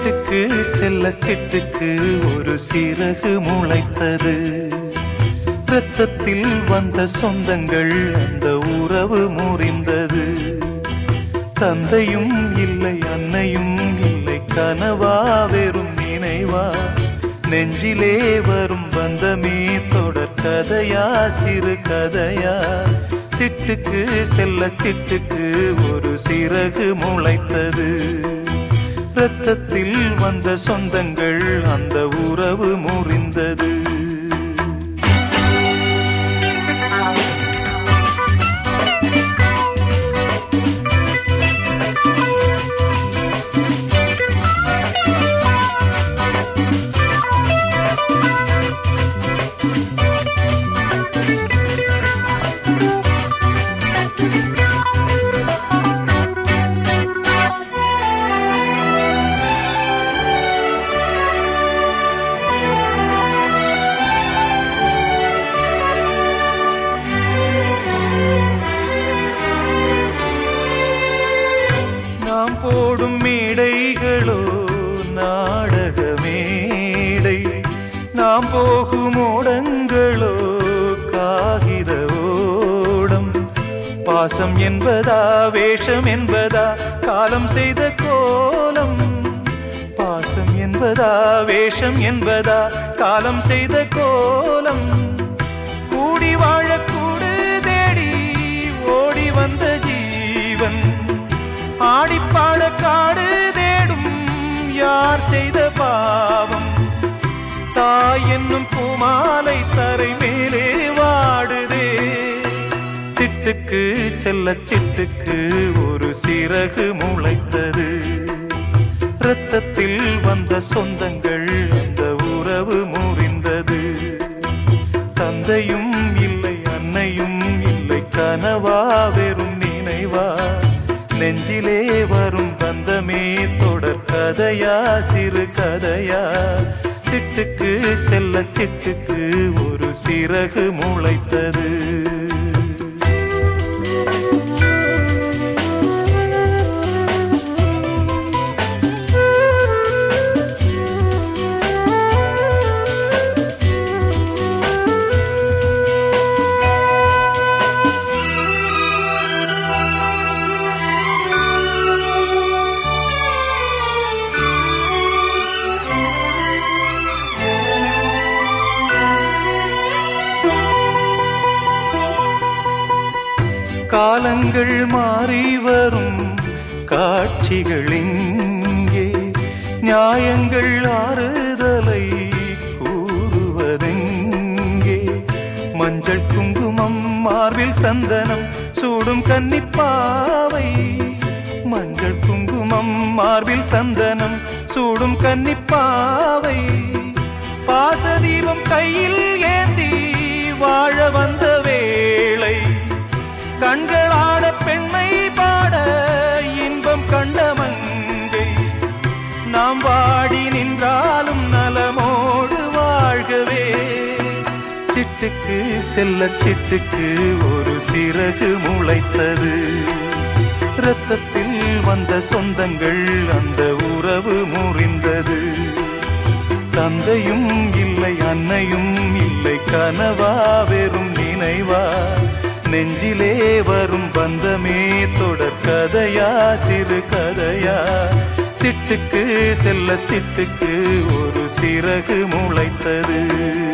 சிட்டுக்கு செல்ல சிட்டுக்கு ஒரு சிறகு முளைத்தது. இரத்தத்தில் வந்த சொந்தங்கள் அந்த உறவு முறிந்தது. தந்தையும் இல்லை அன்னையும் இல்லை, கனவா வெறும் நினைவா, நெஞ்சிலே வரும் பந்தமே தொடர் கதையா சிறு கதையா. சிட்டுக்கு செல்ல சிட்டுக்கு ஒரு சிறகு முளைத்தது. இரத்தத்தில் வந்த சொந்தங்கள் அந்த உறவு முறிந்தது. போடும் மேடைகளோ நாடக மேடை, நாம் போகும் ஓடங்களோ காகித ஓடம். பாசம் என்பதா வேஷம் என்பதா காலம் செய்த கோலம். பாசம் என்பதா வேஷம் என்பதா காலம் செய்த கோலம். கூடி வாழக்கூடு தேடி ஓடி வந்த ஜீவன், ஆடிப்பாட காடு தேடும் யார் செய்த பாவம். தாய் என்னும் பூமாலை தரை மேலே வாடுதே. சிட்டுக்கு செல்ல சிட்டுக்கு ஒரு சிறகு முளைத்தது. இரத்தத்தில் வந்த சொந்தங்கள் அந்த உறவு முறிந்தது. தந்தையும் இல்லை அன்னையும் இல்லை, கனவா வெறும் நினைவா, நெஞ்சிலே வரும் பந்தமே தொடர் கதையா சிறு கதையா. சிட்டுக்கு செல்ல சிட்டுக்கு ஒரு சிறகு முளைத்தது. காலங்கள் மாறி வரும் காட்சிகள் இங்கே, நியாயங்கள் ஆறுதலை கூறுவதெங்கே. மஞ்சள் குங்குமம் மார்பில் சந்தனம் சூடும் கன்னிப்பாவை. மஞ்சள் குங்குமம் மார்பில் சந்தனம் சூடும் கன்னிப்பாவை. பாசதீபம் கையில் ஏந்தி வாழ வந்த வேளை, கண்களாட பெண்மை பாட இன்பம் கண்ட மங்கை. நாம் வாடி நின்றாலும் நலமோடு வாழ்கவே. சிட்டுக்கு செல்ல சிட்டுக்கு ஒரு சிறகு முளைத்தது. இரத்தத்தில் வந்த சொந்தங்கள் அந்த உறவு முறிந்தது. தந்தையும் இல்லை அன்னையும் இல்லை, கனவா வெறும் நினைவா, நெஞ்சிலே வரும் பந்தமே தொடர் கதையா சிறு கதையா. சிட்டுக்கு செல்ல சிட்டுக்கு ஒரு சிறகு முளைத்தது.